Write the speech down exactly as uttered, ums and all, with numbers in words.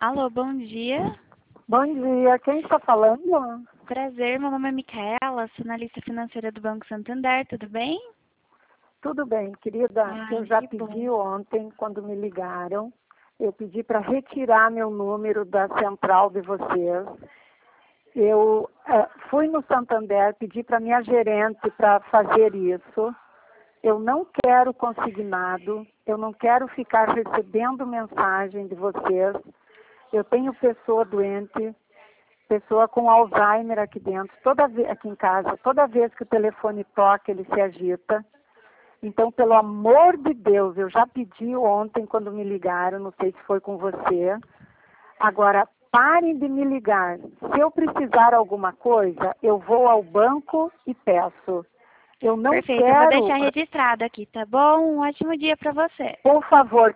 Alô, bom dia. Bom dia, quem está falando? Prazer, meu nome é Micaela, sou analista financeira do Banco Santander, tudo bem? Tudo bem, querida. Ai, Eu já que pedi bom. ontem, quando me ligaram, eu pedi para retirar meu número da central de vocês. Eu eh, fui no Santander, pedi para minha gerente para fazer isso. Eu não quero consignado, eu não quero ficar recebendo mensagem de vocês. Eu tenho pessoa doente, pessoa com Alzheimer aqui dentro, toda vez, aqui em casa, toda vez que o telefone toca, ele se agita. Então, pelo amor de Deus, eu já pedi ontem quando me ligaram, não sei se foi com você. Agora, parem de me ligar. Se eu precisar alguma coisa, eu vou ao banco e peço. Eu não Perfeito, eu vou quero, deixar registrado aqui, tá bom? Um ótimo dia para você. por favor,